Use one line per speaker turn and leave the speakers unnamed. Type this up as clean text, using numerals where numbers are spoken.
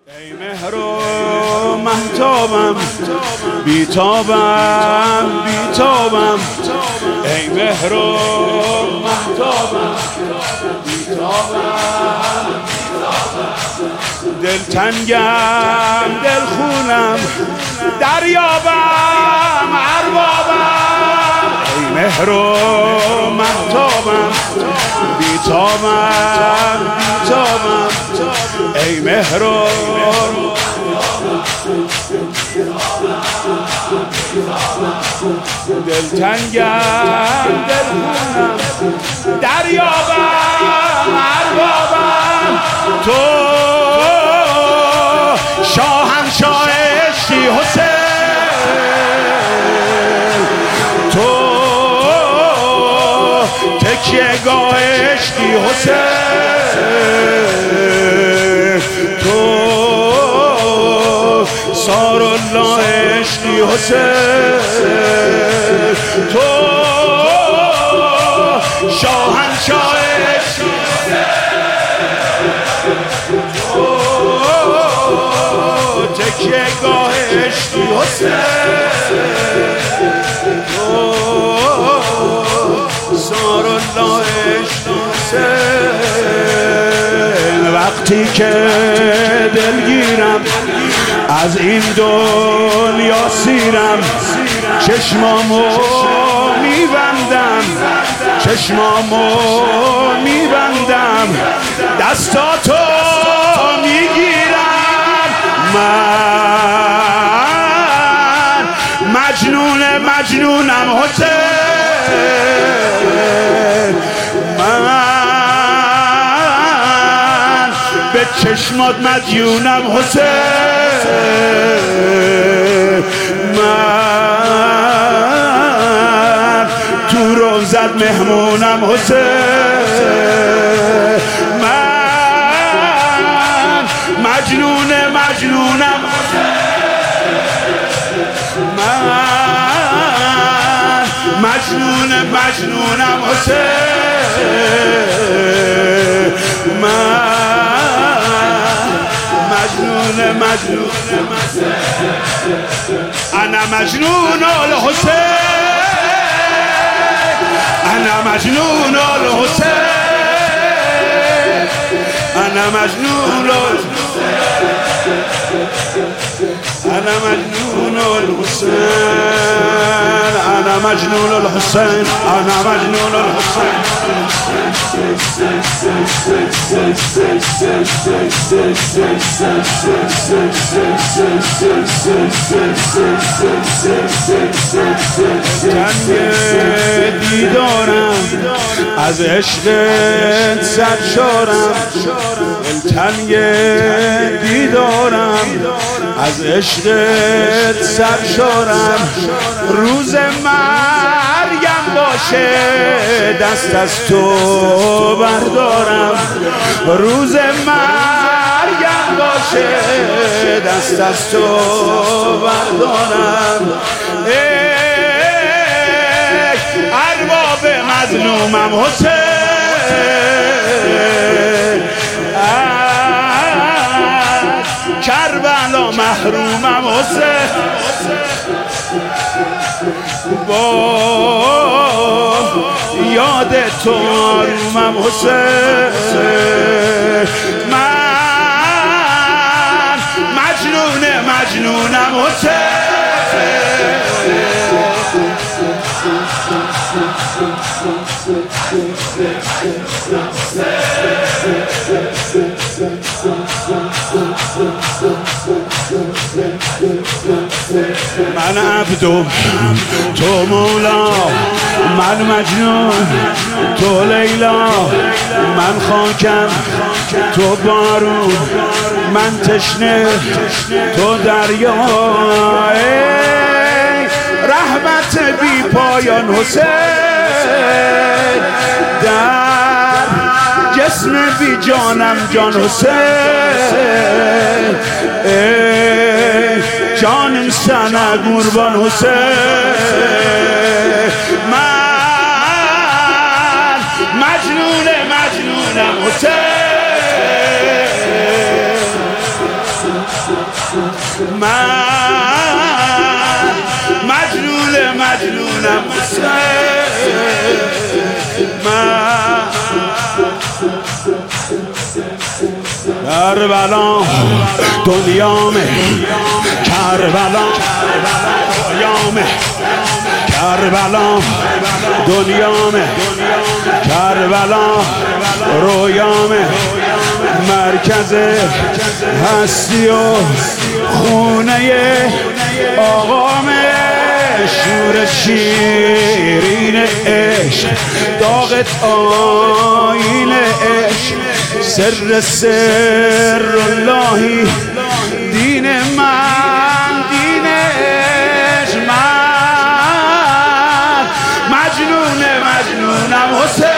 ای مهر و مهتابم بیتابم بیتابم، ای مهر و مهتابم بیتابم، دلتنگم دلخونم دریابم اربابم، ای مهر و مهتابم بیتابم بیتابم، ای مهر و دلتنگم دلخونم دریابم اربابم، تو شاهنشاه عشقی حسین، تو تکیه گاه عشقی حسین، تو سار الله عشقی حسین، تو شاهنشاه عشقی حسین، تو تکیه گاه عشقی حسین، تو سار الله عشقی حسین. وقتی که دلگیرم از این دنیا سیرم، چشمامو میبندم چشمامو میبندم، دستاتو میگیرم، من مجنونم حسین، من به چشمات مدیونم حسین، من تو روزت مهمونم حسین، من مجنونم من مجنونم حسین، من مجنونم انا مجنون الحسین، انا مجنون الحسین، انا مجنون انا مجنون الحسين، انا مجنون الحسين، انا مجنون الحسين. تنگ دیدارم از عشقت سرشارم، تنگ دیدارم از عشقت سرشارم، روز مرگم باشه دست از تو بردارم، روز مرگم باشه دست از تو بردارم، ای ارباب مظلومم حسین، کربلا محرومم حسین، با یاد تو آرومم حسین، من مجنونم حسین، من عبدو تو مولا، من مجنون تو لیلا، من خاکم تو بارون، من تشنه تو دریا، رحمت بی پایان حسین، در جسم بی جانم جان حسین، جانم سنه قربان حسین، من مجنونم حسین، من مجنونم حسین. من کربلا دنیامه، کربلا رویامه، کربلا دنیامه، کربلا رویامه، مرکز هستی و خونه آقامه، شور شیرین عشق، داغ آیین عشق، سر اللهی دین من، دین عشق. من مجنونم حسین.